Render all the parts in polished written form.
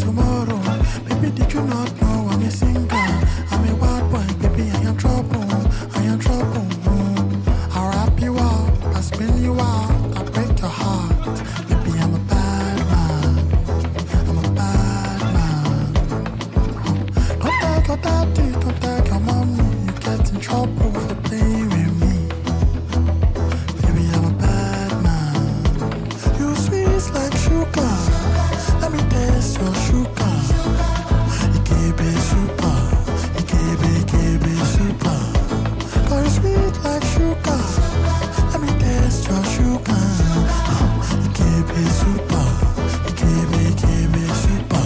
tomorrow. Baby, did you not know I'm a singer? I'm a wild boy, baby, I am trouble. I am trouble. I'll wrap you up, I'll spin you out, I'll break your heart. Baby, I'm a bad man. I'm a bad man. Don't tag your daddy, don't tag your mommy. You get in trouble for playing with me. Baby, I'm a bad man. You sweet like sugar. Let me taste your sugar. You can't be super. You can't be super. Girl, you sweet like sugar. Let me taste your sugar. You can't be super. You can't be super.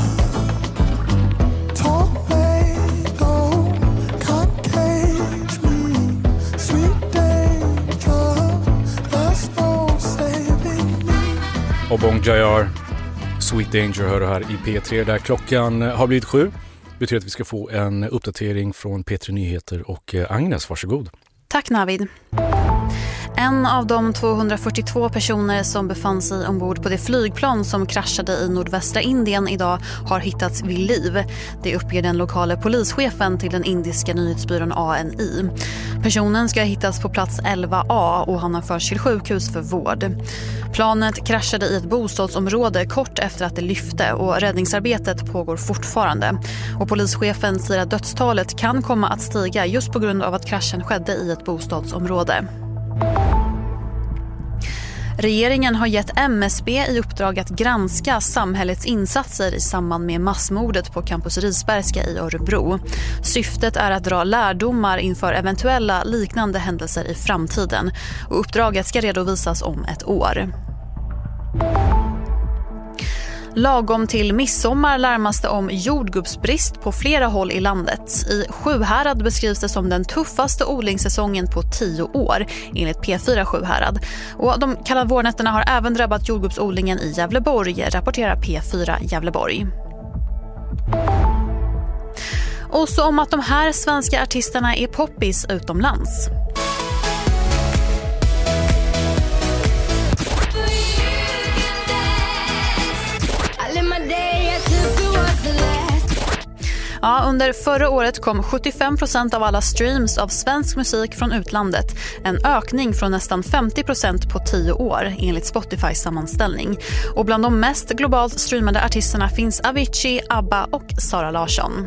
Tomato can't cage me. Sweet danger, there's no saving me. Och Bon Jovi, Sweet Danger hör du här i P3 där klockan har blivit 7. Betyder att vi ska få en uppdatering från P3 Nyheter och Agnes, varsågod. Tack Navid. En av de 242 personer som befann sig ombord på det flygplan som kraschade i nordvästra Indien idag har hittats vid liv. Det uppger den lokala polischefen till den indiska nyhetsbyrån ANI. Personen ska ha hittats på plats 11A och han har förts till sjukhus för vård. Planet kraschade i ett bostadsområde kort efter att det lyfte och räddningsarbetet pågår fortfarande. Och polischefen säger att dödstalet kan komma att stiga just på grund av att kraschen skedde i ett bostadsområde. Regeringen har gett MSB i uppdrag att granska samhällets insatser i samband med massmordet på Campus Risbergska i Örebro. Syftet är att dra lärdomar inför eventuella liknande händelser i framtiden. Och uppdraget ska redovisas om ett år. Lagom till midsommar larmas det om jordgubbsbrist på flera håll i landet. I Sjuhärad beskrivs det som den tuffaste odlingssäsongen på 10 år, enligt P4 Sjuhärad. Och de kalla vårnätterna har även drabbat jordgubbsodlingen i Gävleborg, rapporterar P4 Gävleborg. Och så om att de här svenska artisterna är poppis utomlands. Ja, under förra året kom 75% av alla streams av svensk musik från utlandet. En ökning från nästan 50% på 10 år, enligt Spotifys sammanställning. Och bland de mest globalt streamade artisterna finns Avicii, ABBA och Sara Larsson.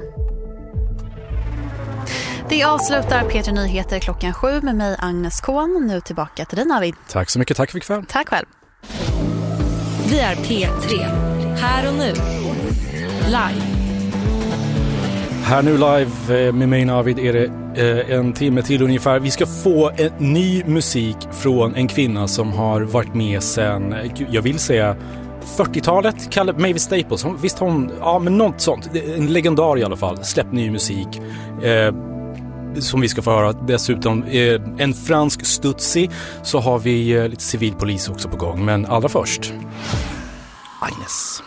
Det avslutar P3 Nyheter klockan 7 med mig Agnes Kohn. Nu tillbaka till dig Navid. Tack så mycket, tack för ikväll. Tack själv. Vi är P3, här och nu, live. Här nu live med mig Navid är det en timme till ungefär. Vi ska få en ny musik från en kvinna som har varit med sedan, jag vill säga 40-talet, kallad Mavis Staples. Visst hon, ja men något sånt, en legendar i alla fall, släppt ny musik som vi ska få höra. Dessutom en fransk Stutzi, så har vi lite civilpolis också på gång. Men allra först, Agnes.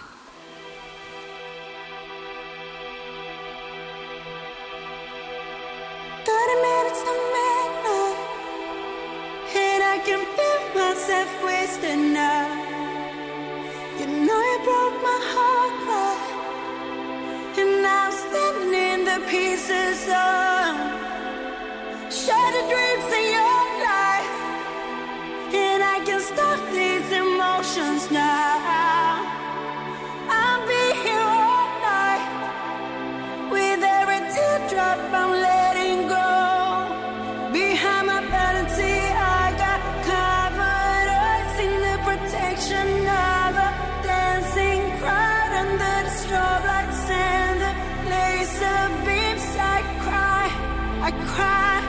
Pieces of shattered dreams in your life, and I can stop these emotions now. I'll be here all night with every teardrop I'm letting go. Behind my vanity I got covered us in the protection of a dancing crowd under the strobe lights and the laser beams. I cry,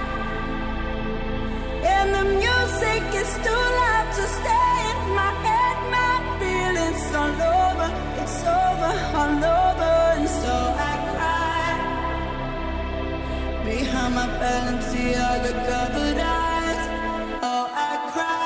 and the music is too loud to stay in my head. My feelings all over, it's over, all over, and so I cry. Behind my fantasy, I got covered eyes. Oh, I cry.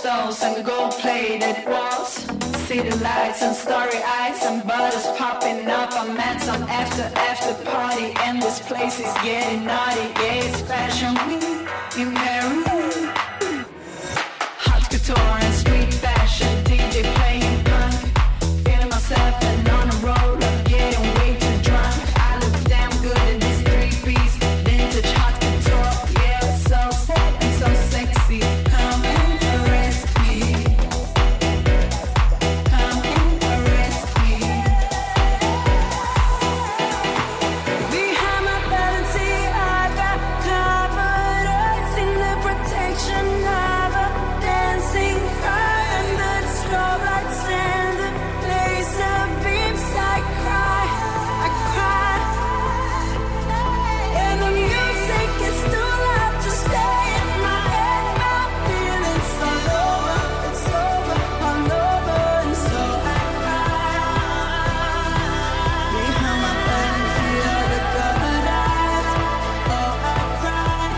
stones and gold-plated walls. City lights and starry eyes and butters popping up. I'm at some after party and this place is getting naughty. Yeah, it's fashion week in Paris. Hot couture and street fashion, DJ playing punk. Feeling myself and on a roll, I'm getting way too drunk. I look damn good in this three-piece vintage hot couture. Yeah, it's so sad and so sexy. Come and arrest me. Come and arrest me. Behind my Balenciaga covered eyes in the protection of a dancing fire under the strobe lights and the laser beams. I cry, and the music is too loud to stay in my head. My feelings all over, it's over, all over, and so I cry. Behind my Balenciaga covered eyes, oh I cry.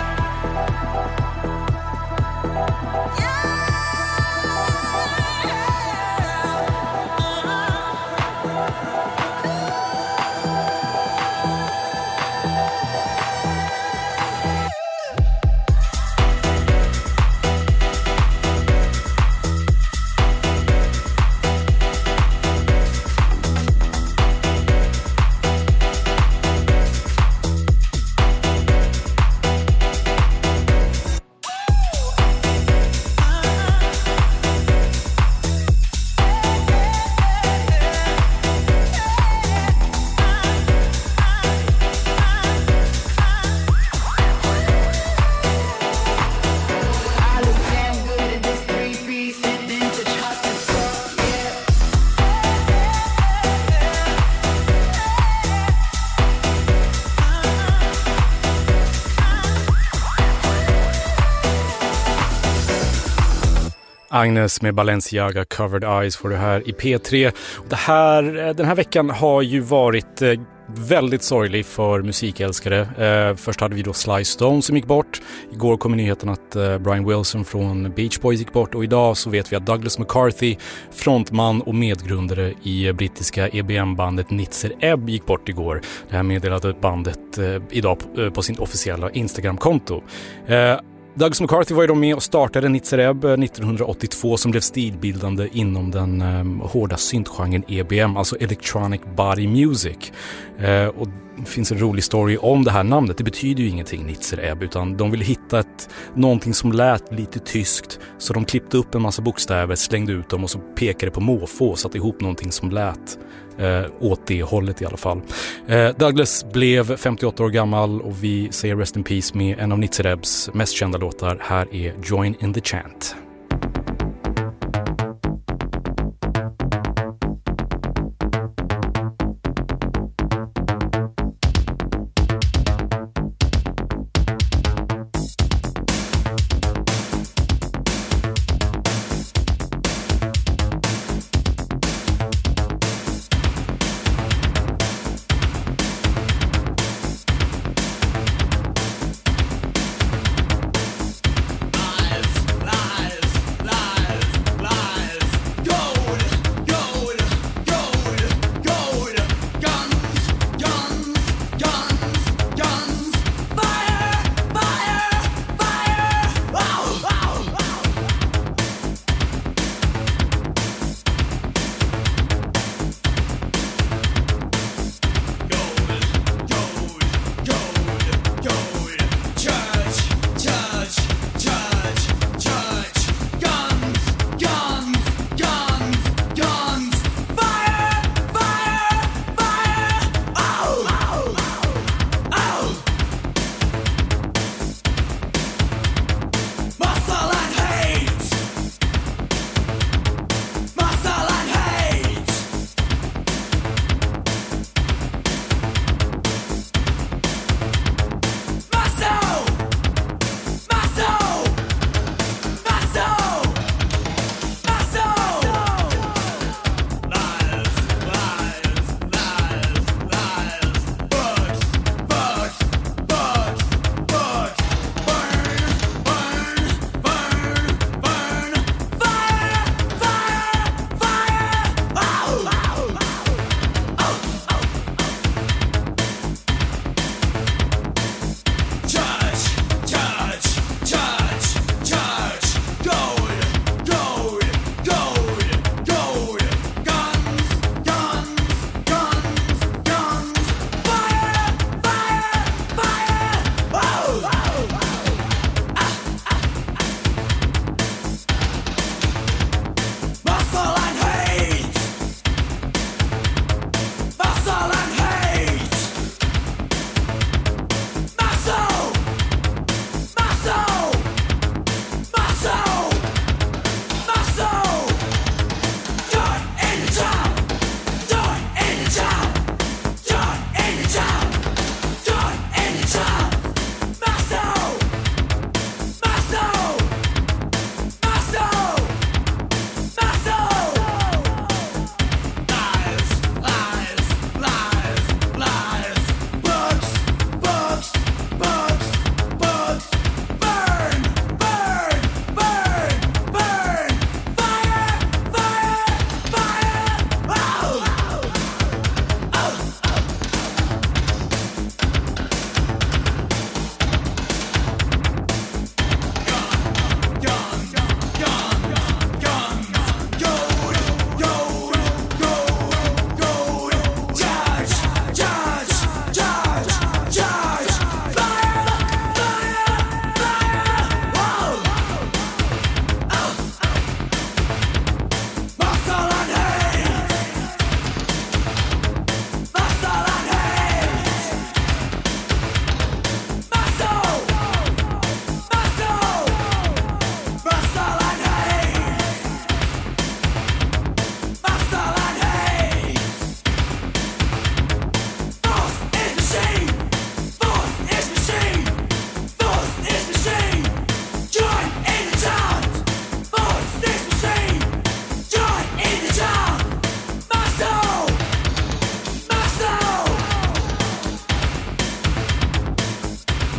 I look damn good in this three-piece and vintage hot couture. Yeah. Agnes med Balenciaga Covered Eyes får du här i P3. Den här veckan har ju varit väldigt sorglig för musikälskare. Först hade vi då Sly Stone som gick bort. Igår kom nyheten att Brian Wilson från Beach Boys gick bort. Och idag så vet vi att Douglas McCarthy, frontman och medgrundare i brittiska EBM-bandet Nitzer Ebb, gick bort igår. Det här meddelade bandet idag på sin officiella Instagram-konto. Douglas McCarthy var ju då med och startade Nitzer Ebb 1982 som blev stilbildande inom den hårda syntgenren EBM, alltså Electronic Body Music. Och det finns en rolig story om det här namnet. Det betyder ju ingenting, Nitzer Ebb, utan de ville hitta någonting som lät lite tyskt, så de klippte upp en massa bokstäver, slängde ut dem och så pekade på måfå och satte ihop någonting som lät åt det hållet i alla fall. Douglas blev 58 år gammal och vi säger rest in peace med en av Nitzer Ebbs mest kända låtar. Här är Join in the Chant. Lies,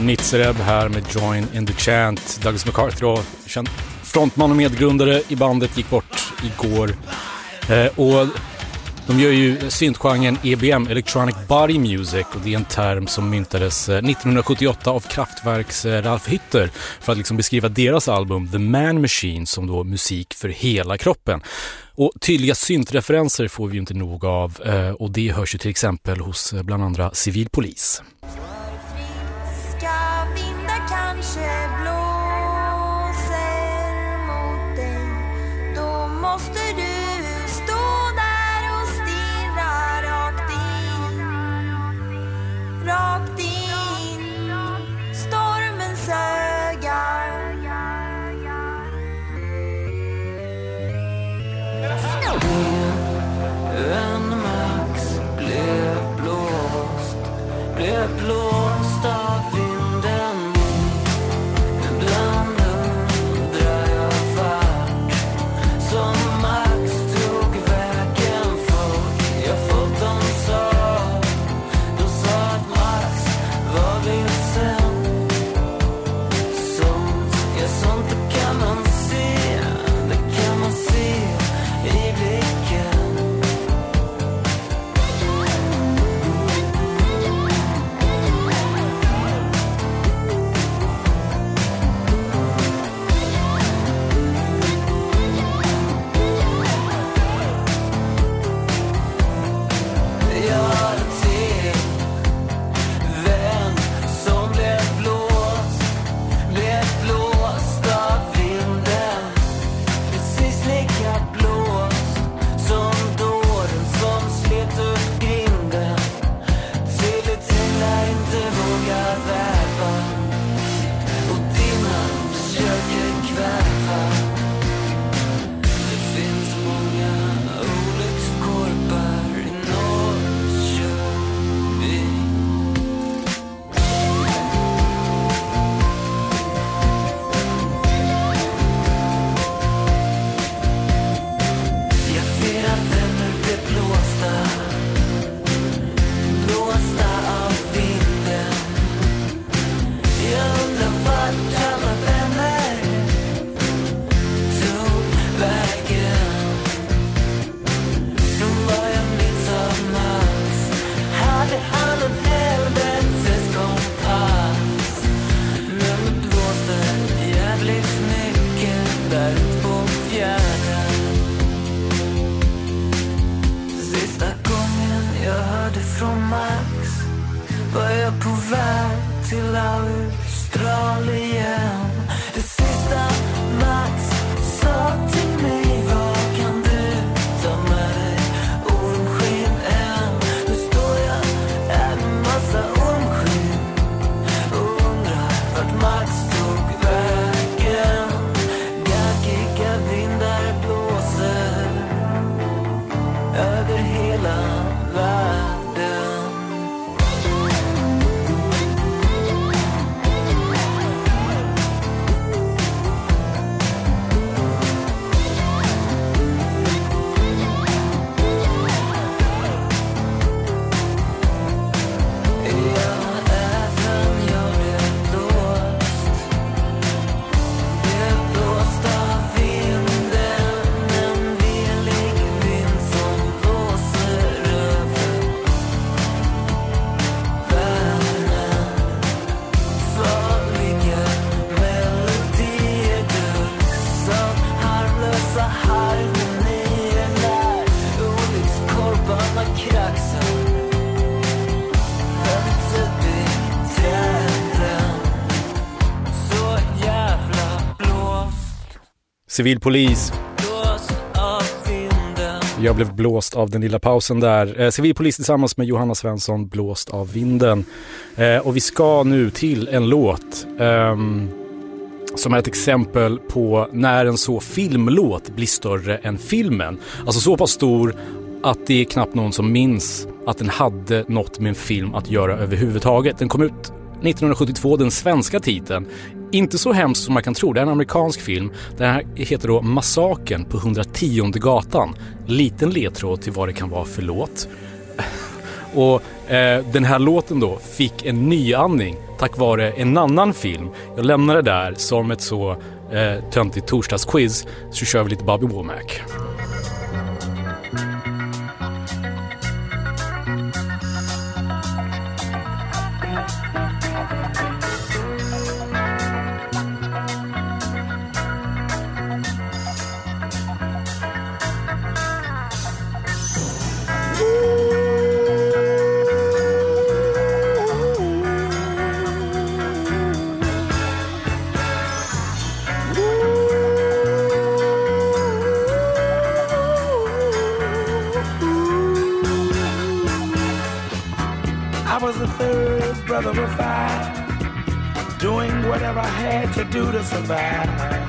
Nitzereb här med Join in the Chant. Douglas MacArthur, då, känd frontman och medgrundare i bandet, gick bort igår. Och de gör ju syntgenren EBM, Electronic Body Music, och det är en term som myntades 1978 av Kraftwerks Ralf Hütter för att liksom beskriva deras album The Man Machine som då musik för hela kroppen. Och tydliga syntreferenser får vi ju inte nog av, och det hörs ju till exempel hos bland andra Civilpolis. Ska vindar kanske blåser mot dig, då måste du stå där och stirra rakt in, stormens öga. En max blev blåst av vinden. Ibland undrar jag vart som Max tog vägen, för jag fått de sa att Max var vilsen. Sånt kan man se, det kan man se i blicken. Civilpolis. Jag blev blåst av den lilla pausen där. Civilpolis tillsammans med Johanna Svensson, blåst av vinden. Och vi ska nu till en låt som är ett exempel på när en så filmlåt blir större än filmen. Alltså så pass stor att det är knappt någon som minns att den hade något med en film att göra överhuvudtaget. Den kom ut 1972, den svenska titeln. Inte så hemskt som man kan tro, det är en amerikansk film. Den här heter då Massakern på 110:e gatan. Liten ledtråd till vad det kan vara för låt. Och den här låten då fick en nyandning tack vare en annan film. Jag lämnar det där som ett så töntigt torsdagsquiz, så kör vi lite Bobby Womack. Survive.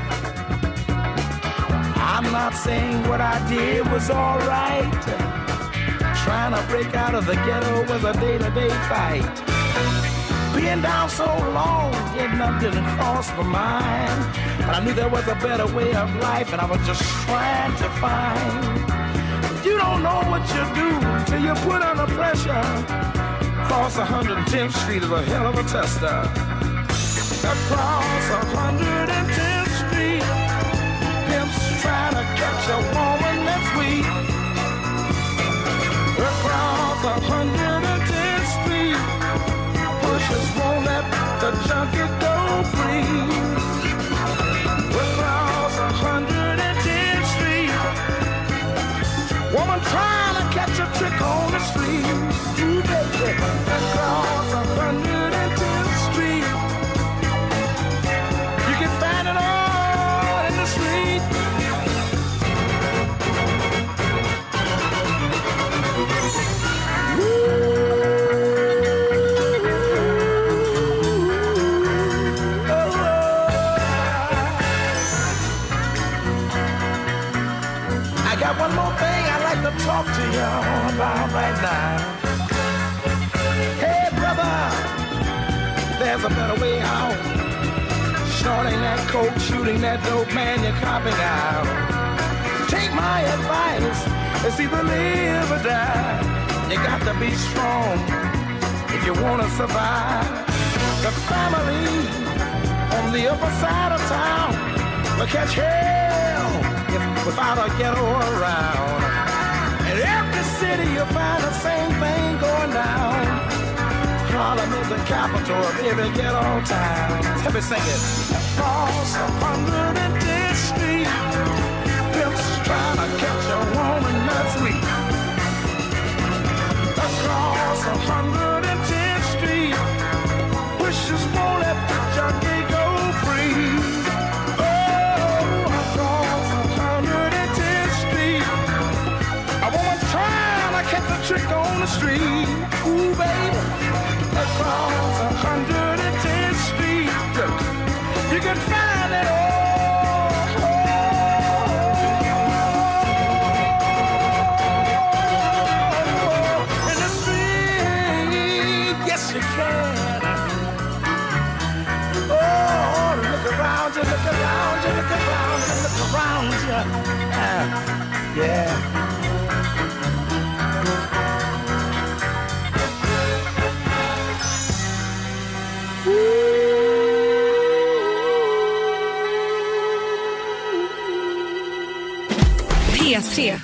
I'm not saying what I did was all right. Trying to break out of the ghetto was a day-to-day fight. Being down so long, getting up didn't cross my mind. But I knew there was a better way of life, and I was just trying to find. You don't know what you do till you put under pressure. Cross 110th Street is a hell of a tester. Across 110th Street, pimps trying to catch a woman that's weak. Across 110th Street, pushers won't let the junkie go free. Across 110th Street, woman trying to catch a trick on the street. Ooh, baby. Across 110th Street, find it all in the street. I got one more thing I'd like to talk to you about right now. Hey brother, there's a better way out. Snorting that coke, shooting that dope, man, you're copping out. Take my advice, it's either live or die. You got to be strong if you want to survive. The family on the upper side of town will catch hell without a ghetto around. In every city you'll find the same thing going down. Harlem is the capital of every ghetto town. Let me sing it. Across 110th Street, pimps trying to catch a woman that's weak. Across 110th Street, wishes won't let the junkie go free. Oh, across 110th Street, a woman trying to catch a trick on the street. Ooh, baby. Across 110th Street, you can find it all. In the street, yes you can. Oh, look around you, look around you, look around you, look around you. Yeah. P3.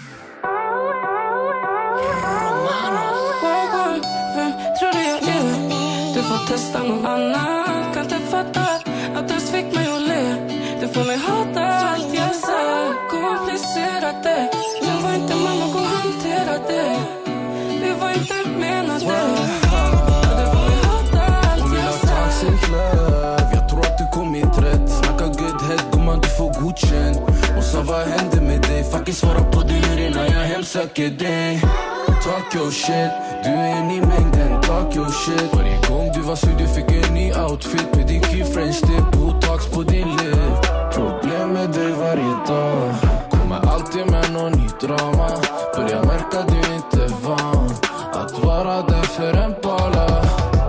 Vem tror du jag är? Du får testa någon annan. Kan inte fatta att du fick mig att le. Du får mig hata allt jag sa. Komplicerat det. Jag var inte man och gå och hantera det. Det var inte menat det. Du får mig hata allt jag sa. Jag tror att du kommit rätt. Snacka good head, gumman du får godkänd. Och så vad hände med dig? Fucking svara på din ur innan jag hemsöker dig. Talk your shit, du är en i mängden. Talk your shit. Varje gång du var sur du fick en ny outfit. Med din key French dip, botox på din lip. Problem med dig varje dag. Kommer alltid med någon ny drama. Börjar märka du inte är van att vara där för en pala.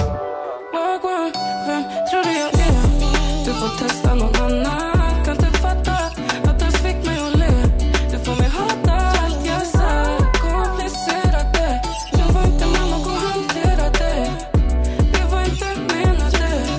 Vem tror du jag är? Du får testa någon annan. Kan inte fatta att du fick mig att le. Du får mig hata allt jag sa. Komplicerat det. Jag var inte man och gå och hantera det. Det var inte menat det.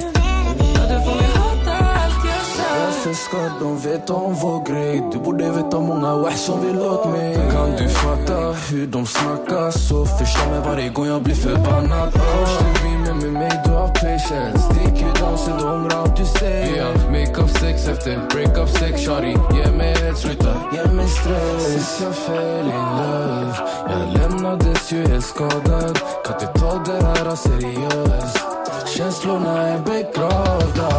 mig. Du borde veta många wah som vill åt mig. Kan du fatta hur de snackar? Så förstå mig varje gång jag blir förbannad. Coach, du blir med mig, du har patience. Stick you down så du ångrar allt du säger. Yeah, make up sex efter break up sex. Shawty, ge mig ett sluta, ge mig stress. Sist jag fell in love, jag lämnades ju helt skadad. Kan inte ta det här seriöst. Känslorna är begravda.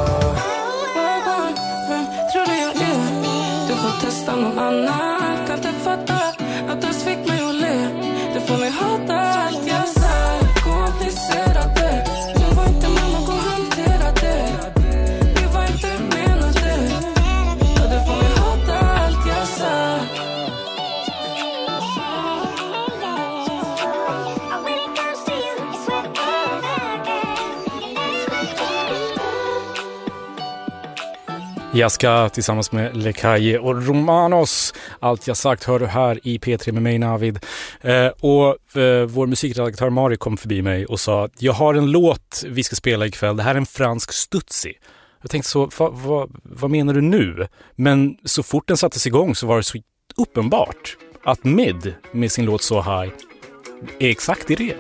Vem tror du jag är? Du får testa någon annan. Kan inte fatta att du fick mig att le. Du får mig hata allt jag sa. Komplicerade. Du var inte med någon att hantera det. Vi var inte menade. Ja, du får mig hata allt jag sa. Jaska tillsammans med Lekaye och Romanos. Allt jag sagt hör du här i P3 med mig, Navid. Vår musikredaktör Mari kom förbi mig och sa att jag har en låt vi ska spela ikväll. Det här är en fransk stutsi. Jag tänkte så, vad menar du nu? Men så fort den sattes igång så var det så uppenbart att Mid med sin låt So High är exakt i det.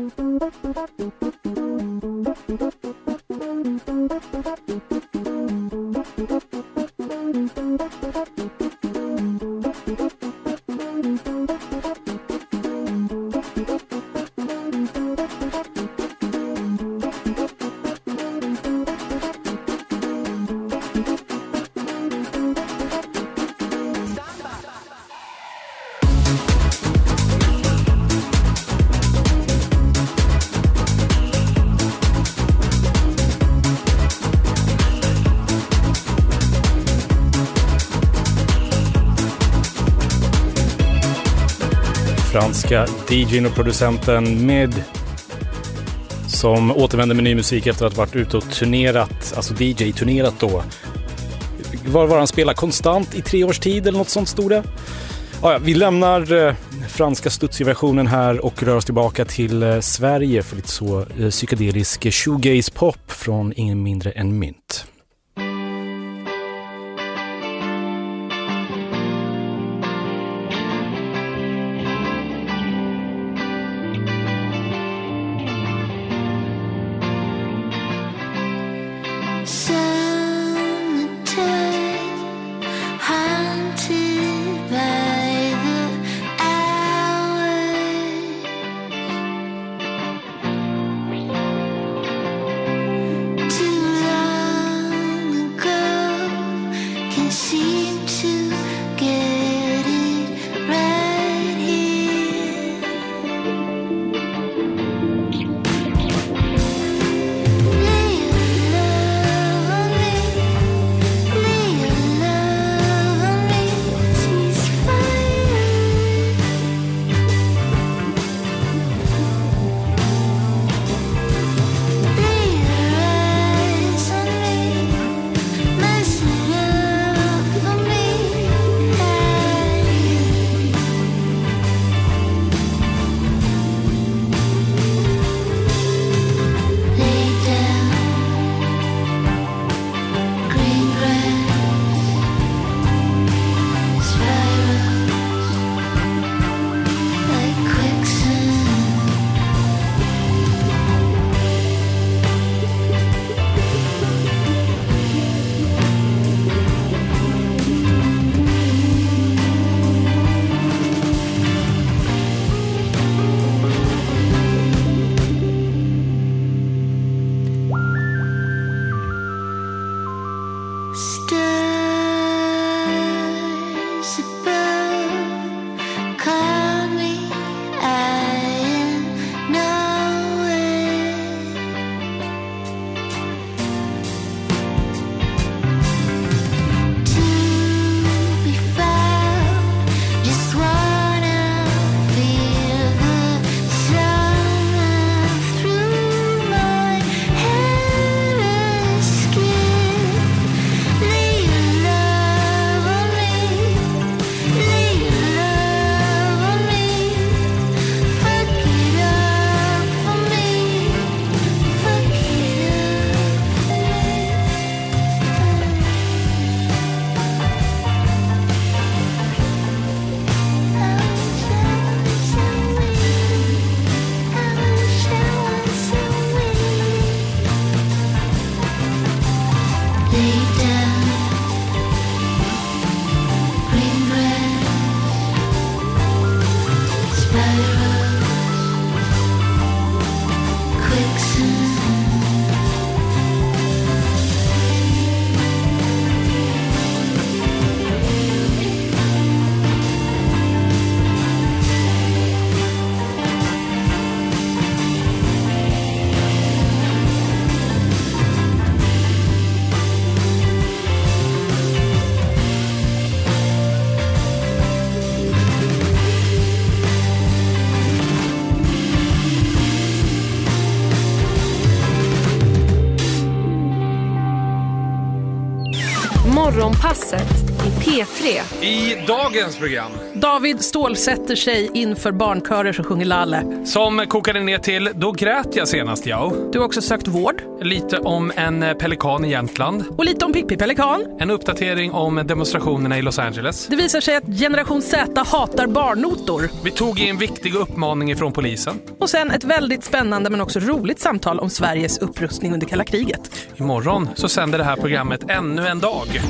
Franska DJ:n och producenten Med, som återvänder med ny musik efter att ha varit ute och turnerat, alltså DJ-turnerat då. Var han spelar konstant i 3 års tid eller något sånt stod det. Ja, vi lämnar franska studsig-versionen här och rör oss tillbaka till Sverige för lite så psykedelisk shoegaze-pop från ingen mindre än Mynt. Morgonpasset P3. I dagens program. David stålsätter sig inför barnkörer som sjunger Lalle. Som kokade ner till Då grät jag senast, jag. Du har också sökt vård. Lite om en pelikan i Jämtland. Och lite om Pippi Pelikan. En uppdatering om demonstrationerna i Los Angeles. Det visar sig att Generation Z hatar barnotor. Vi tog in en viktig uppmaning ifrån polisen. Och sen ett väldigt spännande men också roligt samtal om Sveriges upprustning under kalla kriget. Imorgon så sänder det här programmet ännu en dag.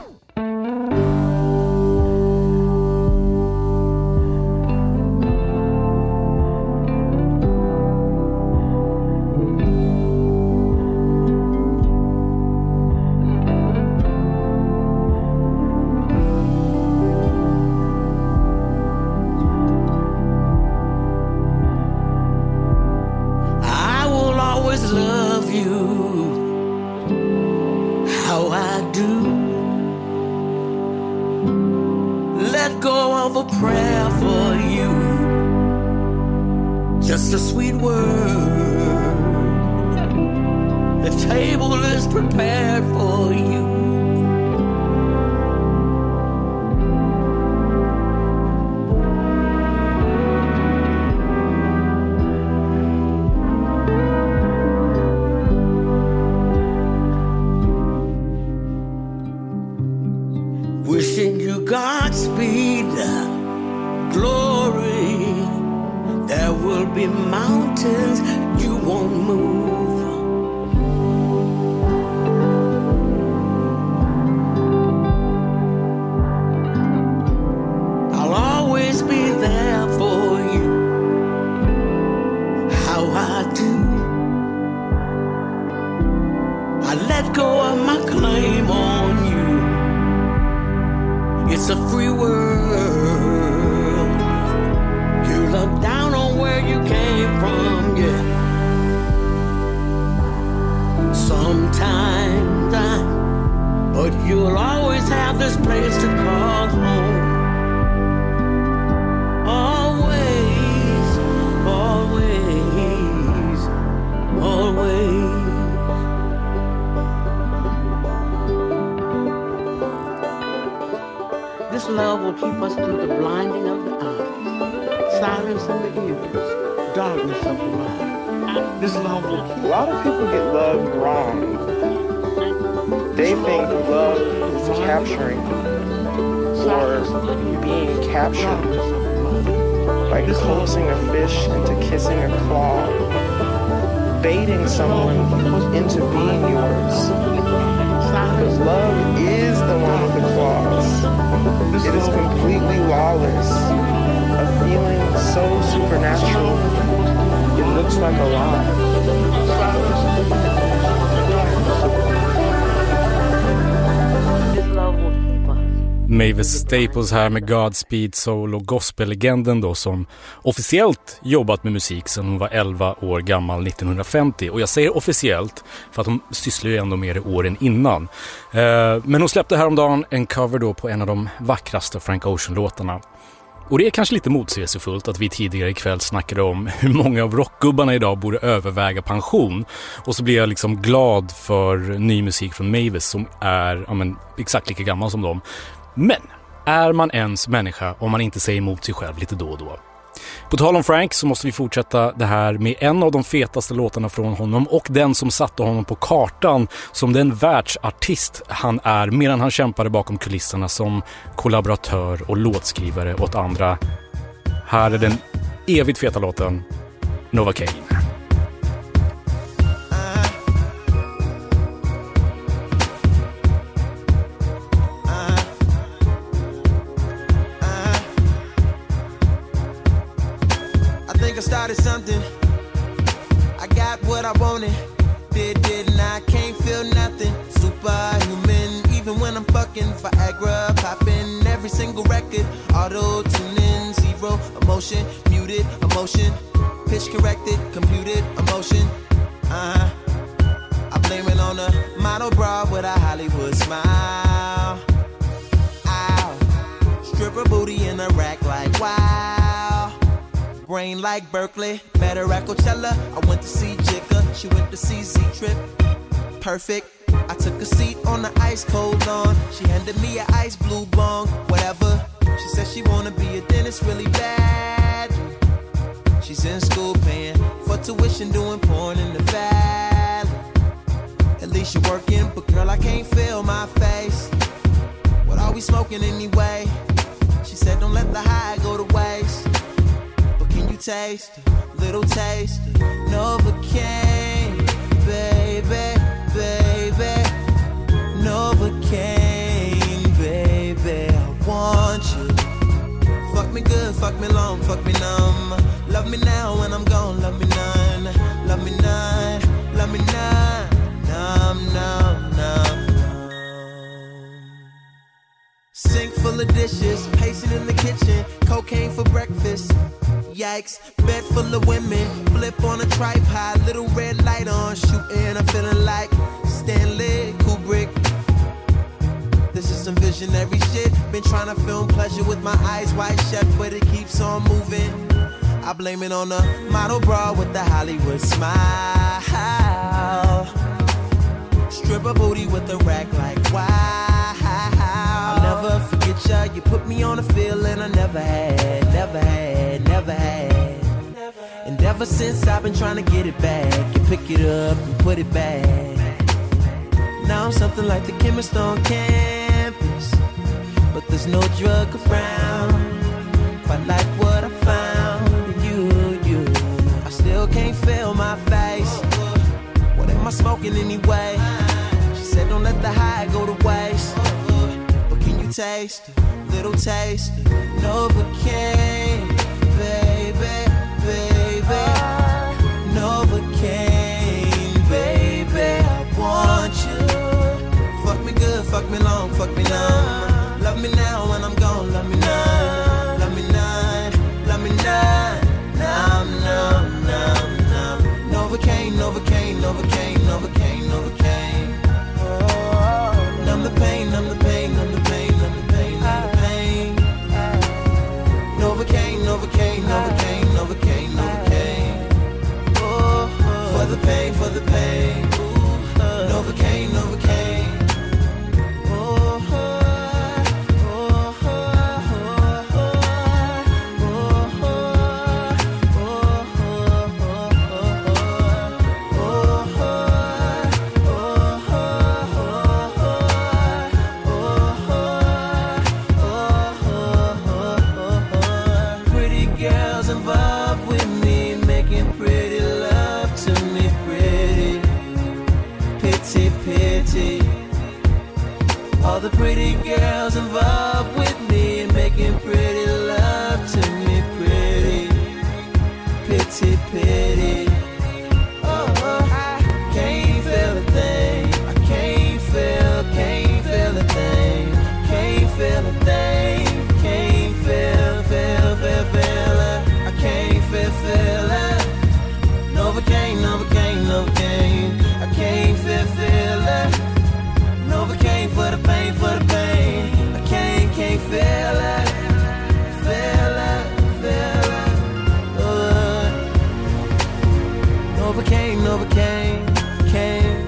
Just a sweet word. The table is prepared for you. Wishing you Godspeed, glory. There will be mountains you won't move. I'll always be there for you. How I do. I let go of my claim on you. It's a free world. You look down on where you came from, yeah. Sometimes but you'll always have this place to call home. Always, always, always. This love will keep us through the blinding of the eyes, silence in the ears, darkness of the mind. This love will keep. A lot of people get love wrong. They think love is capturing or being captured, like coaxing a fish into kissing a claw, baiting someone into being yours. Because love is the one with the claws. It is completely lawless, a feeling so supernatural, it looks like a lie. Mavis Staples här med Godspeed Soul och gospellegenden då som officiellt jobbat med musik sedan hon var 11 år gammal 1950. Och jag säger officiellt för att hon sysslar ju ändå med det åren innan. Men hon släppte häromdagen en cover då på en av de vackraste Frank Ocean-låtarna. Och det är kanske lite motsägelsefullt att vi tidigare ikväll snackade om hur många av rockgubbarna idag borde överväga pension. Och så blir jag liksom glad för ny musik från Mavis som är exakt lika gammal som dem. Men är man ens människa om man inte säger emot sig själv lite då och då? På tal om Frank så måste vi fortsätta det här med en av de fetaste låtarna från honom och den som satte honom på kartan som den världsartist han är medan han kämpade bakom kulisserna som kollaboratör och låtskrivare åt andra. Här är den evigt feta låten Novocaine. I started something, I got what I wanted, didn't I, can't feel nothing, superhuman, even when I'm fucking Viagra, popping every single record, auto-tuning, zero emotion, muted emotion, pitch corrected, computed emotion, I blame it on a model bra with a Hollywood smile, ow, stripper booty in a rack like wow. Brain like Berkeley, met her at Coachella. I went to see Jigga, she went to see Z-Trip. Perfect, I took a seat on the ice cold lawn. She handed me an ice blue bong, whatever. She said she wanna be a dentist really bad. She's in school paying for tuition, doing porn in the valley. At least you're working, but girl, I can't feel my face. What are we smoking anyway? She said don't let the high go to waste. But can you taste a little taste of Novocaine, baby, baby, Novocaine, baby, I want you. Fuck me good, fuck me long, fuck me numb. Love me now when I'm gone, love me none. Love me none, love me none. Numb, numb, numb, numb. Sink full of dishes, pacing in the kitchen. Cocaine for breakfast. Yikes, bed full of women. Flip on a tripod, little red light on. Shooting, I'm feeling like Stanley Kubrick. This is some visionary shit. Been trying to film pleasure with my eyes wide shut, but it keeps on moving. I blame it on the model bra with the Hollywood smile. Stripper booty with a rack like wow. I'll never forget ya. You put me on a feeling I never had, never had, never had. And ever since I've been trying to get it back. You pick it up and put it back. Now I'm something like the chemist on campus, but there's no drug around quite like what I found in you. I still can't feel my face. What am I smoking anyway? She said don't let the high go to waste. But can you taste a little taste of Novocaine, baby, baby, Novocaine, baby, I want you. Fuck me good, fuck me long, fuck me numb. Love me now when I'm gone, love me none. Love me none, love me none. Numb, numb, numb, numb. Novocaine, Novocaine, Novocaine, Novocaine, Novocaine. Oh, numb the pain, numb the pain, numb the pain, numb the pain, numb the pain. Novocaine, Novocaine, Novocaine, Novocaine, Novocaine. Oh, for the pain, for the pain. Novocaine, Novocaine. All the pretty girls involved with me making pretty love to me, pretty, pity, pity. Oh, I can't feel a thing. I can't feel a thing. Can't feel a thing. Can't feel it. I can't feel it. Novocaine, Novocaine, Novocaine. I can't feel it. Novocaine for the pain, for the pain. I can't feel it, feel it, feel it. Novocaine, Novocaine, cane.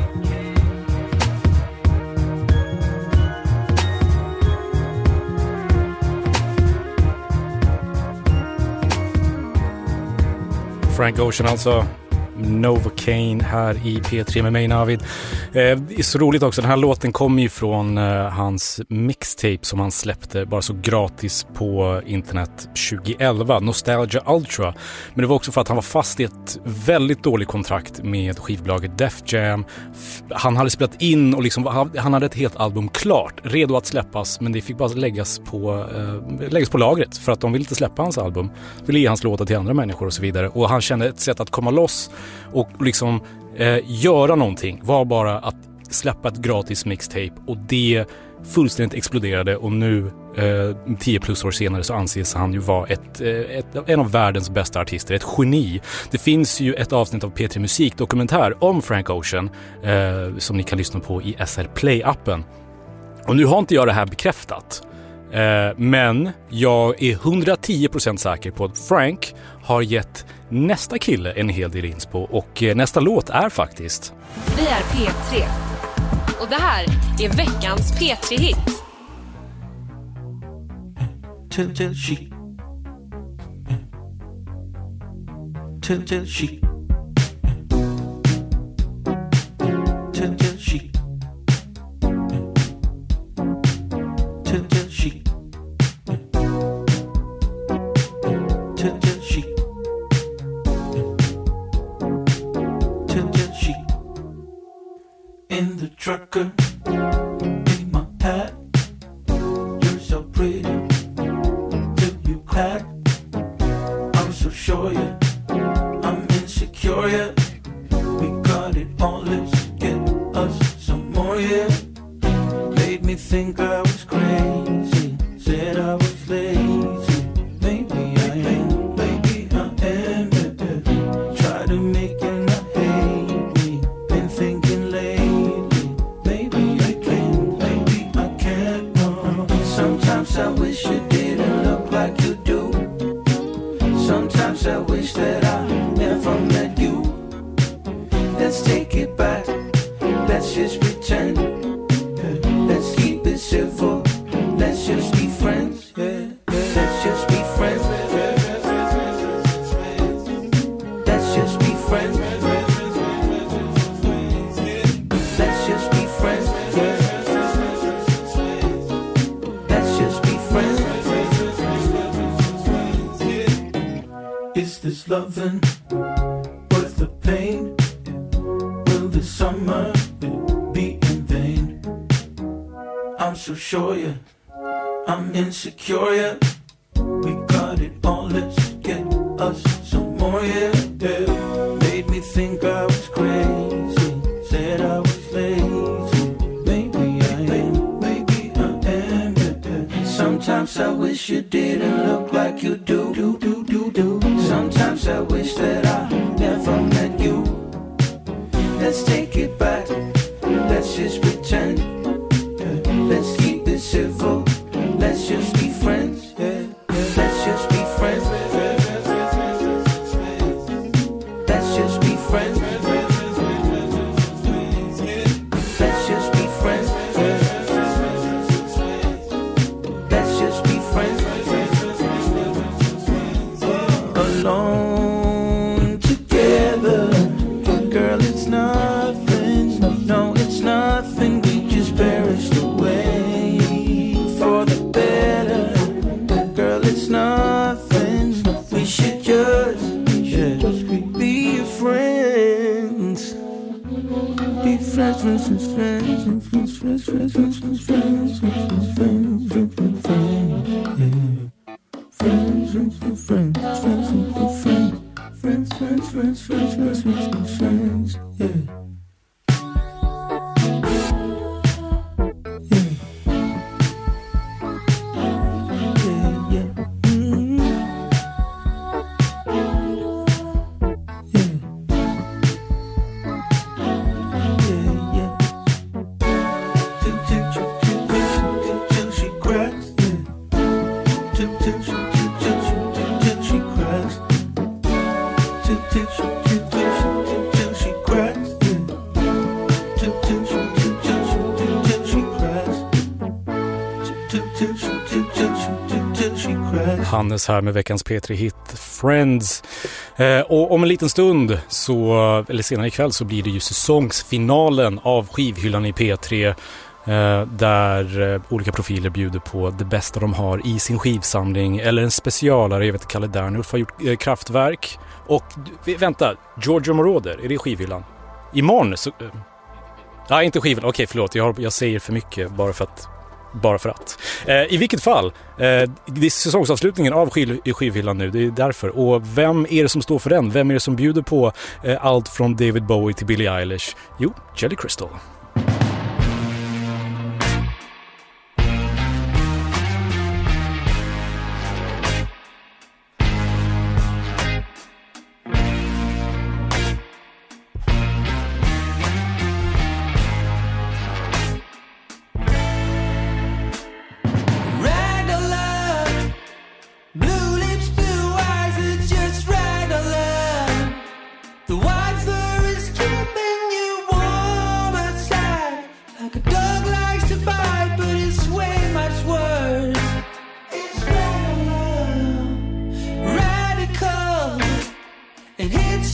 Frank Ocean alltså. Novocaine här i P3 med mig, Navid. Det är så roligt också, den här låten kommer ju från hans mixtape som han släppte bara så gratis på internet 2011, Nostalgia Ultra. Men det var också för att han var fast i ett väldigt dåligt kontrakt med skivbolaget Def Jam. Han hade spelat in och liksom, han hade ett helt album klart, redo att släppas, men det fick bara läggas på lagret för att de ville inte släppa hans album, ville ge hans låtar till andra människor och så vidare. Och han kände ett sätt att komma loss och liksom göra någonting var bara att släppa ett gratis mixtape, och det fullständigt exploderade, och nu 10 plus år senare så anses han ju vara en av världens bästa artister, ett geni. Det finns ju ett avsnitt av P3 Musikdokumentär om Frank Ocean som ni kan lyssna på i SR Play-appen. Och nu har inte jag det här bekräftat, men jag är 110% säker på att Frank har gett nästa kille en hel del inspo, och nästa låt är faktiskt... Vi är P3. Och det här är veckans P3-hit. Till she till she till she till she till she till she in the trucker in my hat. You're so pretty till you crack. I'm so sure I'm insecure, yeah. We got it all, let's get us some more, yeah. Made me think I was crazy, said I was lazy. Maybe I am, maybe I am, yeah. Try to make you not hate me. Been thinking lately, maybe I can, maybe I can't, no. Sometimes I wish you didn't look like you do. Sometimes I wish that I never met you. Let's take it back, let's just pretend. Let's keep it civil, let's just be friends. Let's just be friends. Let's just be friends. Let's just be friends. Let's just be friends. Is this loving worth the pain? Will the summer be in vain? I'm so sure, yeah. I'm insecure, yeah. We got it all, let's get us some more, yeah. Made me think I was crazy, said I was lazy. Maybe I am, maybe I am, yeah. Sometimes I wish you didn't look like you do. Sometimes I wish that I never met you. Let's take it back, let's just pretend. Let's keep it civil, let's just be friends. Let's just be friends. Let's just be friends. Let's just be friends. Let's just be friends. Alone together, girl, it's nothing. No, it's nothing. We just perished away for the better. Girl, it's nothing. We should just be friends. Be friends, friends, friends, friends, friends, friends, friends, friends, friends, friends, friends, friends, friends, friends. Friends, friends, friends, friends, friends, friends, friends, friends, friends, friends, friends, yeah. Hannes här med veckans P3-hit Friends. Och om en liten stund, eller senare ikväll, så blir det ju säsongsfinalen av skivhyllan i P3. Där olika profiler bjuder på det bästa de har i sin skivsamling. Eller en specialare, jag vet Kalle Dernulf har gjort Kraftwerk. Och vänta, Giorgio Moroder, är det skivhyllan? Imorgon så... Nej, inte skivhyllan, okej förlåt, jag säger för mycket bara för att. I vilket fall, det är säsongsavslutningen av skivhyllan nu, det är därför. Och vem är det som står för den? Vem är det som bjuder på allt från David Bowie till Billie Eilish? Jo, Jelly Crystal. The white fur is keeping you warm outside.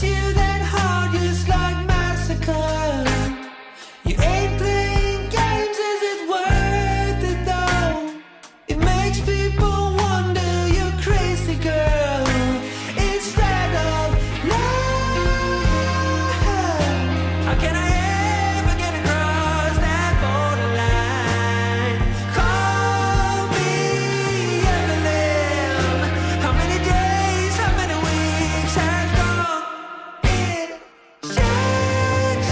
you that hard, just like massacre. You ain't playing games, is it worth it though? It makes people wonder, you're crazy girl. It's red of love. How can I ever get across that borderline? Call me Evelyn. How many days, how many weeks has gone? It shakes.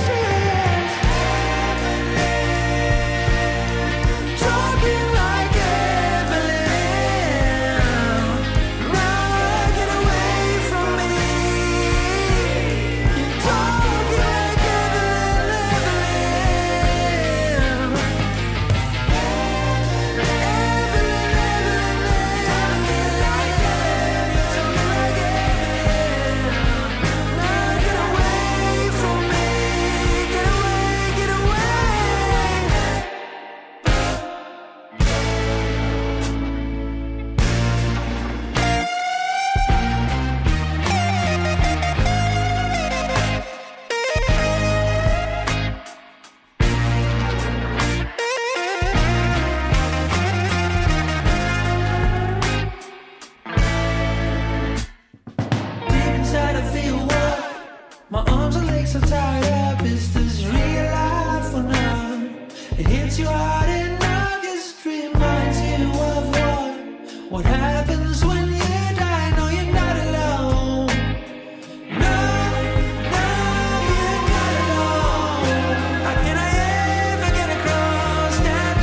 Talking like Evelyn. Now get away from me. You're talking like deep inside I feel what? My arms and legs are tied up. Is this real life or not? It hits you hard enough. Yes, it reminds you of what? What happens when you die? No, you're not alone. No, you're not alone. How can I ever get across that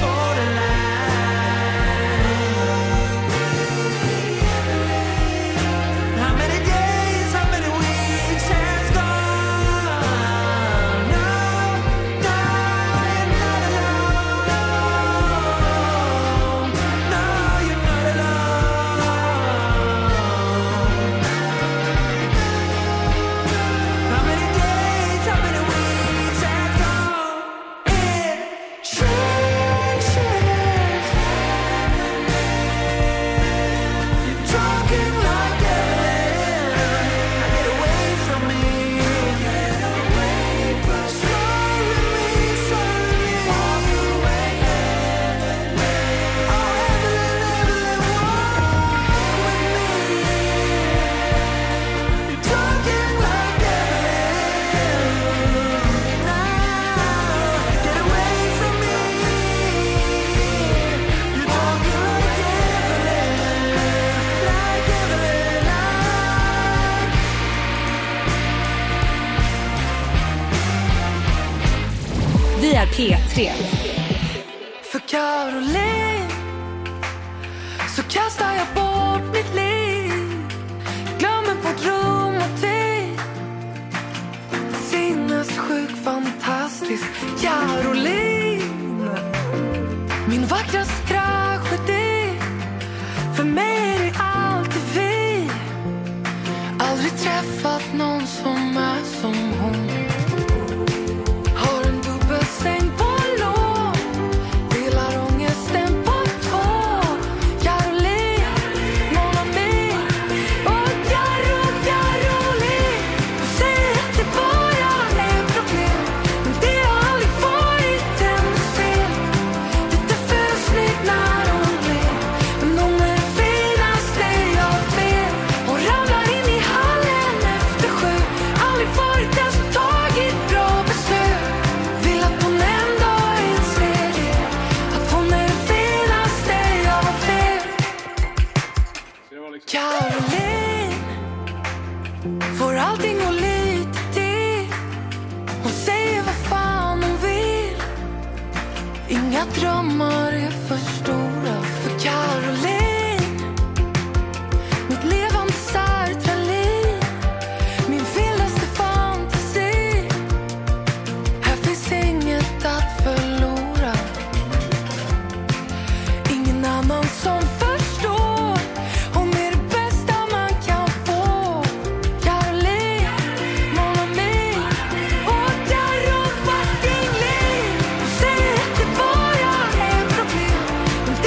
borderline? How many days, how many weeks has gone? No, you're not alone. No, you're not alone. How many days, how many weeks has gone? It shakes. You're talking like Evelyn. Get away from me. Get away from me. Sorry me. Walk away, Evelyn. Oh, Evelyn, walk with me. You're talking like Evelyn. Now, get away from me. You're talking like Evelyn. Vi är P3. För Caroline så kastar jag bort mitt liv. Glömmer bort rum och tid. Sinnessjuk, fantastisk Caroline. Min vackraste tragedi. För mig är det alltid vi. Aldrig träffat någon som är som hon. Har en dubbelsäng på lån. Delar ångesten på två. Caroline, mon ami. Och Caroline. Du säger att det bara är problem. Men det har aldrig varit hennes fel. Lite för snygg när hon blev. Men hon är det finaste jag vet. Hon ramlar in i hallen efter 7. Aldrig varit den som tagit bra beslut. Vill att hon en dag inser det. Att hon är det finaste jag vet. Caroline får allting och lite till. Hon säger vad fan hon vill. Inga drömmar är för stora för Caroline. Mitt levande sertralin. Min vildaste fantasi. Här finns inget att förlora. Ingen annan som förstår. Hon är det bästa man kan få. Caroline, mon ami. Och Caro fucking Lee. Hon säger att det bara är problem. Men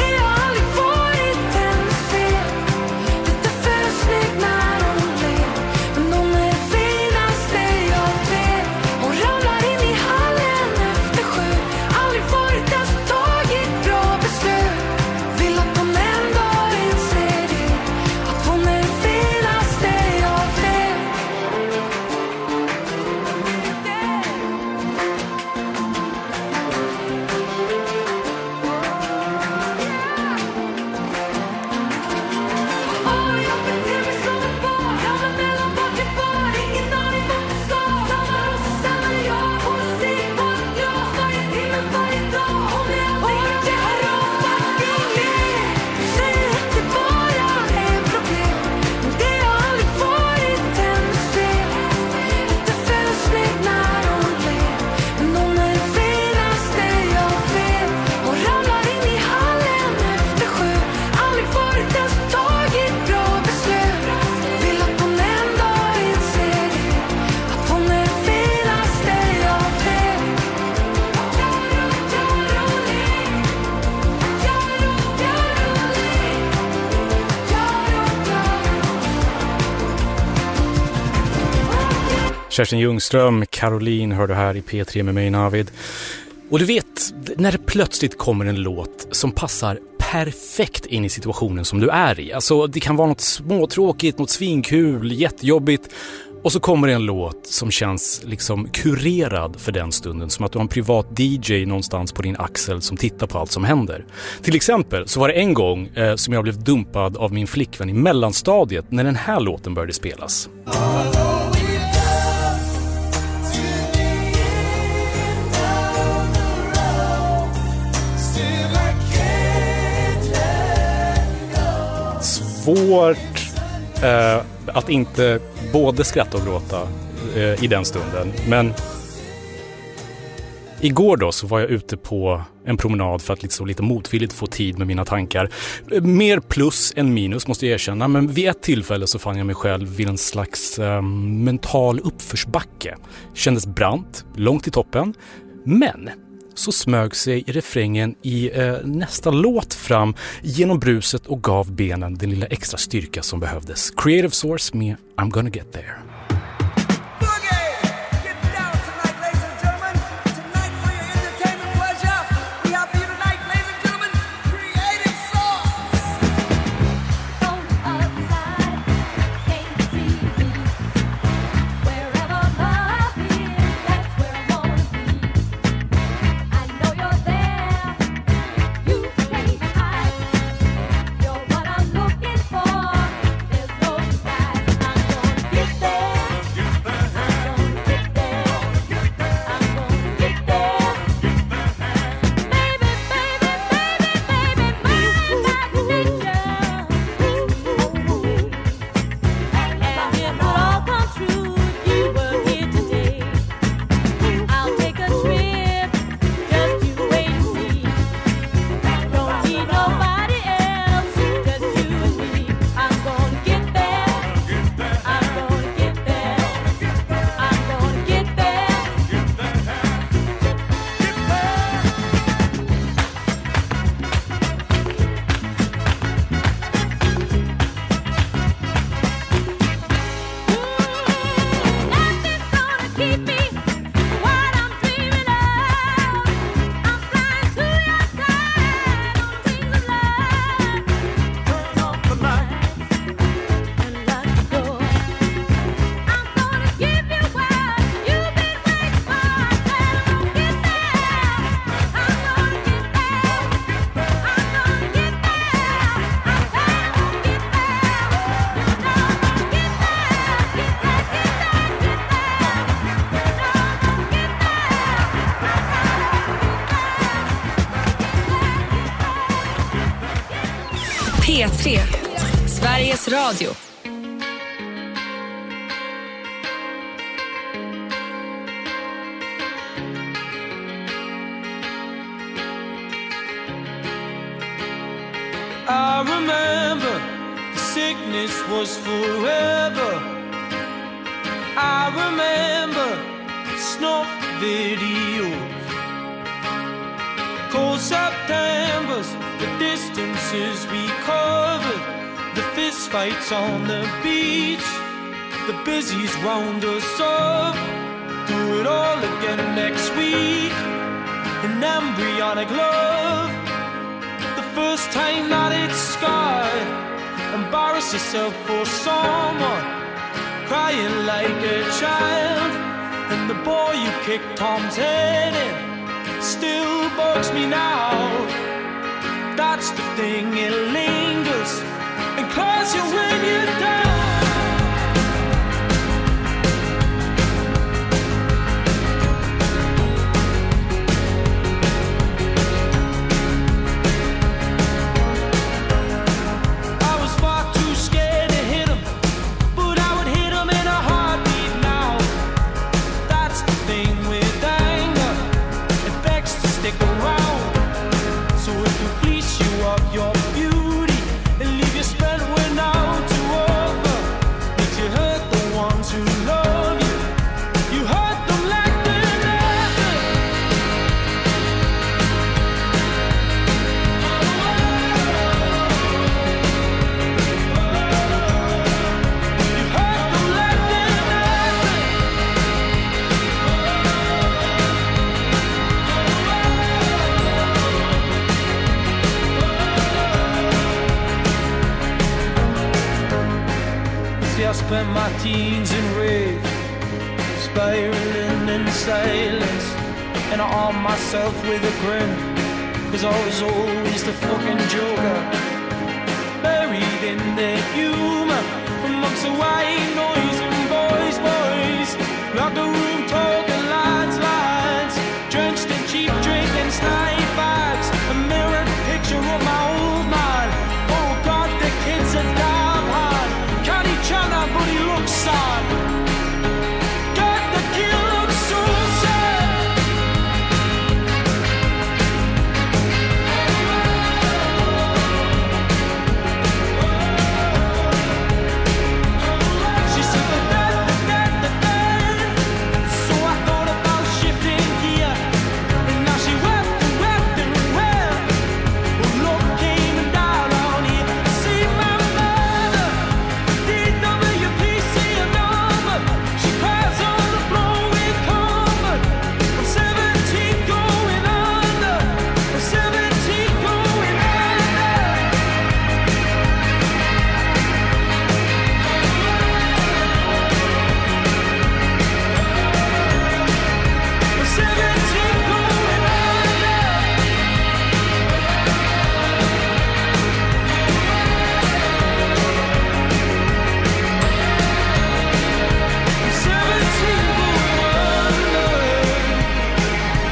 Kerstin Ljungström, Caroline hör du här i P3 med mig Navid. Och du vet, när det plötsligt kommer en låt som passar perfekt in i situationen som du är i. Alltså det kan vara något småtråkigt, något svinkul, jättejobbigt. Och så kommer det en låt som känns liksom kurerad för den stunden. Som att du har en privat DJ någonstans på din axel som tittar på allt som händer. Till exempel så var det en gång som jag blev dumpad av min flickvän i mellanstadiet när den här låten började spelas. Svårt att inte både skratta och gråta i den stunden. Men igår då så var jag ute på en promenad för att lite motvilligt få tid med mina tankar. Mer plus än minus måste jag erkänna. Men vid ett tillfälle så fann jag mig själv vid en slags mental uppförsbacke. Kändes brant, långt i toppen. Men så smög sig refrängen i nästa låt fram genom bruset och gav benen den lilla extra styrka som behövdes. Creative Source med I'm Gonna Get There. P3, Sveriges Radio. I remember the sickness was forever. I remember snuff videos, cold Septembers, the distances we covered, the fist fights on the beach, the busies round us up. Do it all again next week. An embryonic love, the first time that it's scarred. Embarrass yourself for someone, crying like a child. And the boy you kicked Tom's head in still bugs me now. That's the thing, it lingers and claws you when you're down. Your beauty and leave you spent when out to work. spent my teens in rage, spiraling in silence, and I armed myself with a grin, 'cause I was always the fucking joker, buried in the humor, amongst the white noise and boys, like the room talking lines, drenched in cheap drink and snipe bags, a mirrored picture of my old man. Oh God, the kid's a damn hard, can't he chana but he looks sad. God, the kid looks so sad. She said the dead. So I thought about shifting gear, and now she wept and wept. Well, love came and died on here. See my mother, DWPC number. She cries on the floor with comfort. I'm 17 going under. I'm 17 going under. I'm 17 going under. I'm 17 going under.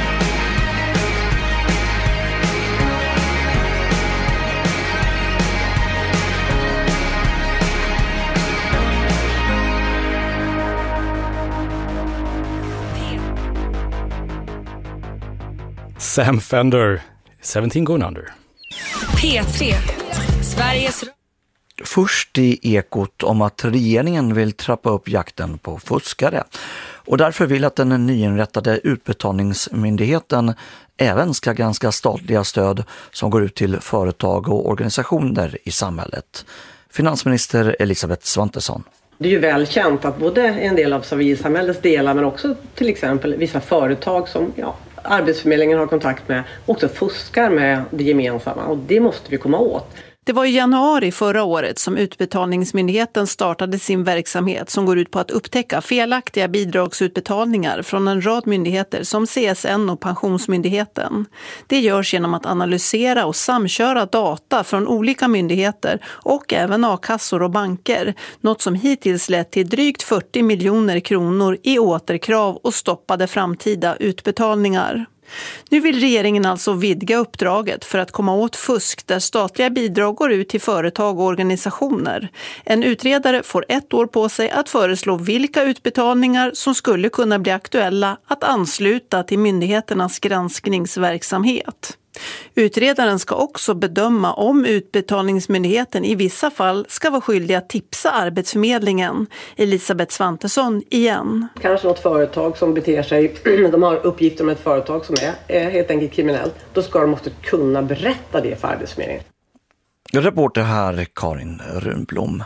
Sam Fender, 17 Going Under. P3, Sveriges Först i Ekot om att regeringen vill trappa upp jakten på fuskare och därför vill att den nyinrättade utbetalningsmyndigheten även ska granska statliga stöd som går ut till företag och organisationer i samhället. Finansminister Elisabeth Svantesson. Det är ju väl känt att både en del av civilsamhällets delar men också till exempel vissa företag som Arbetsförmedlingen har kontakt med också fuskar med det gemensamma, och det måste vi komma åt. Det var i januari förra året som Utbetalningsmyndigheten startade sin verksamhet som går ut på att upptäcka felaktiga bidragsutbetalningar från en rad myndigheter som CSN och Pensionsmyndigheten. Det görs genom att analysera och samköra data från olika myndigheter och även a-kassor och banker, något som hittills lett till drygt 40 miljoner kronor i återkrav och stoppade framtida utbetalningar. Nu vill regeringen alltså vidga uppdraget för att komma åt fusk där statliga bidrag går ut till företag och organisationer. En utredare får 1 år på sig att föreslå vilka utbetalningar som skulle kunna bli aktuella att ansluta till myndigheternas granskningsverksamhet. Utredaren ska också bedöma om Utbetalningsmyndigheten i vissa fall ska vara skyldig att tipsa Arbetsförmedlingen. Elisabeth Svantesson igen. Kanske något företag som beter sig, de har uppgifter om ett företag som är helt enkelt kriminellt. Då ska de också kunna berätta det för Arbetsförmedlingen. Reporter här Karin Runblom.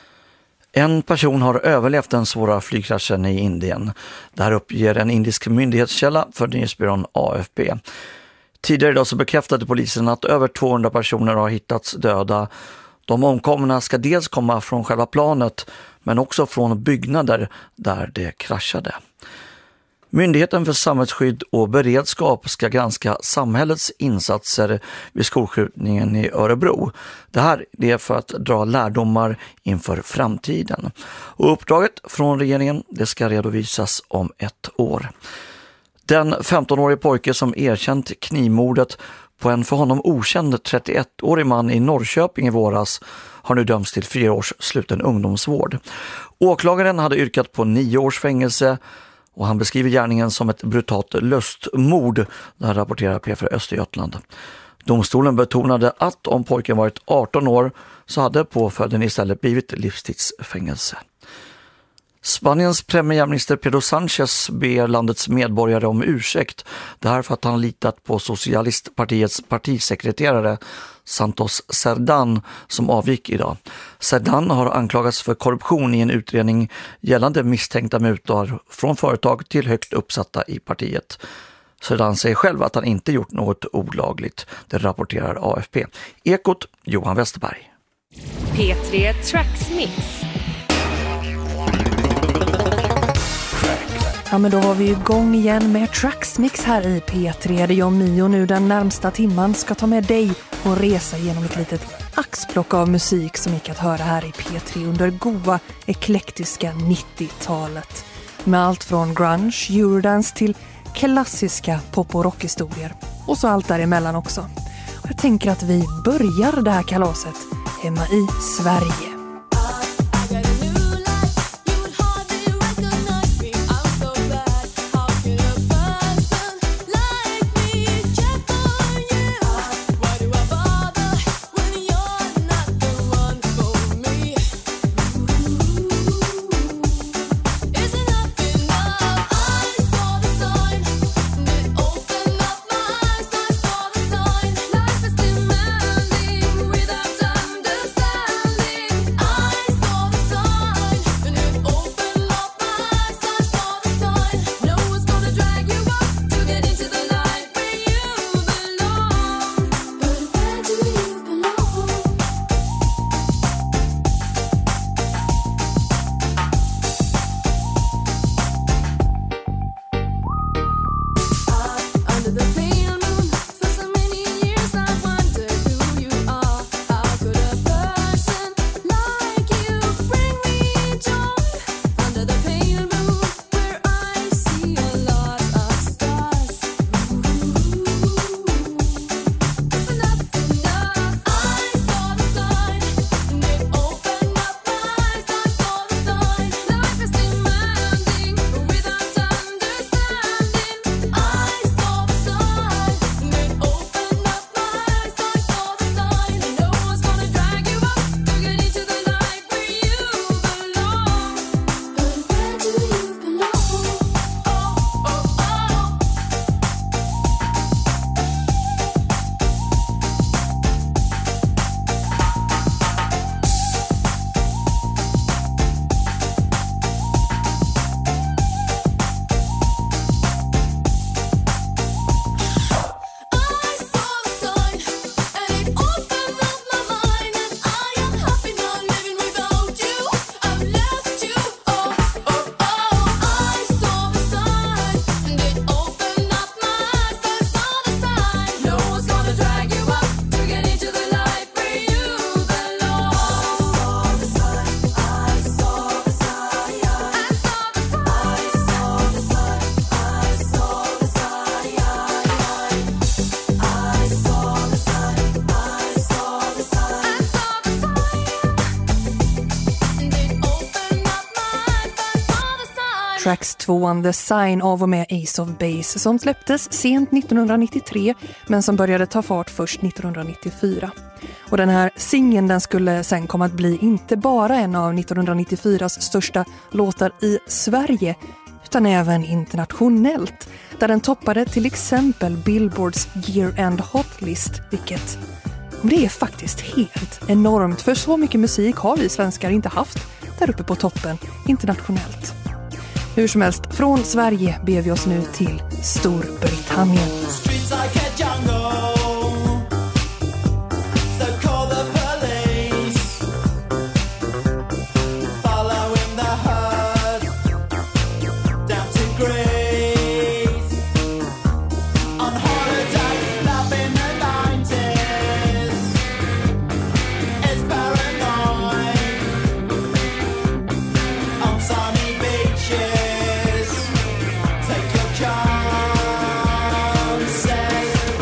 En person har överlevt den svåra flygkraschen i Indien. Det här uppger en indisk myndighetskälla för nyhetsbyrån AFP. Tidigare idag så bekräftade polisen att över 200 personer har hittats döda. De omkomna ska dels komma från själva planet men också från byggnader där det kraschade. Myndigheten för samhällsskydd och beredskap ska granska samhällets insatser vid skolskjutningen i Örebro. Det här är för att dra lärdomar inför framtiden. Och uppdraget från regeringen det ska redovisas om 1 år. Den 15-årige pojke som erkänt knivmordet på en för honom okänd 31-årig man i Norrköping i våras har nu dömts till 4 års sluten ungdomsvård. Åklagaren hade yrkat på 9 års fängelse och han beskriver gärningen som ett brutalt lustmord, där rapporterar P4 Östergötland. Domstolen betonade att om pojken varit 18 år så hade påföljden istället blivit livstidsfängelse. Spaniens premiärminister Pedro Sánchez ber landets medborgare om ursäkt. Det här för att han litat på socialistpartiets partisekreterare Santos Cerdán som avgick idag. Cerdán har anklagats för korruption i en utredning gällande misstänkta mutor från företag till högt uppsatta i partiet. Cerdán säger själv att han inte gjort något olagligt. Det rapporterar AFP. Ekot, Johan Westerberg. P3 Tracks Mix. Ja, men då var vi igång igen med Tracksmix här i P3. Det är jag Mio nu den närmsta timman ska ta med dig på en resa genom ett litet axplock av musik som gick att höra här i P3 under goa, eklektiska 90-talet. Med allt från grunge, eurodance till klassiska pop- och rockhistorier. Och så allt däremellan också. Och jag tänker att vi börjar det här kalaset hemma i Sverige. Tracks 2 The Sign av och med Ace of Base som släpptes sent 1993 men som började ta fart först 1994. Och den här singeln den skulle sen komma att bli inte bara en av 1994s största låtar i Sverige utan även internationellt där den toppade till exempel Billboards Year End Hot List, vilket det är faktiskt helt enormt för så mycket musik har vi svenskar inte haft där uppe på toppen internationellt. Hur som helst, från Sverige ber vi oss nu till Storbritannien. Take your chances.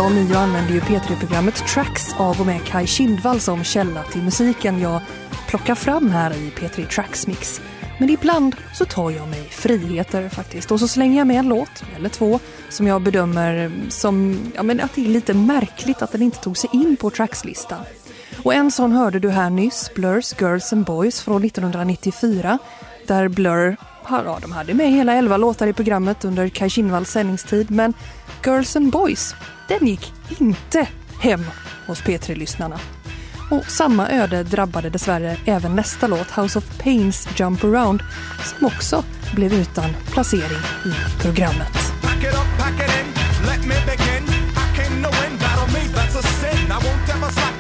Jag Mio använder ju P3-programmet Tracks av och med Kai Kindvall som källa till musiken jag plockar fram här i P3 Tracks Mix. Men ibland så tar jag mig friheter faktiskt. Och så slänger jag med en låt, eller två, som jag bedömer som att det är lite märkligt att den inte tog sig in på Tracks-listan. Och en sån hörde du här nyss, Blurs Girls and Boys från 1994. Där Blur, de hade med hela 11 låtar i programmet under Kai Kindvalls sändningstid. Men Girls and Boys, den gick inte hem hos P3-lyssnarna. Och samma öde drabbade dessvärre även nästa låt, House of Pains Jump Around, som också blev utan placering i programmet. Pack it up, pack it in, let me begin. I came to win, battle me, that's a sin. I won't ever slack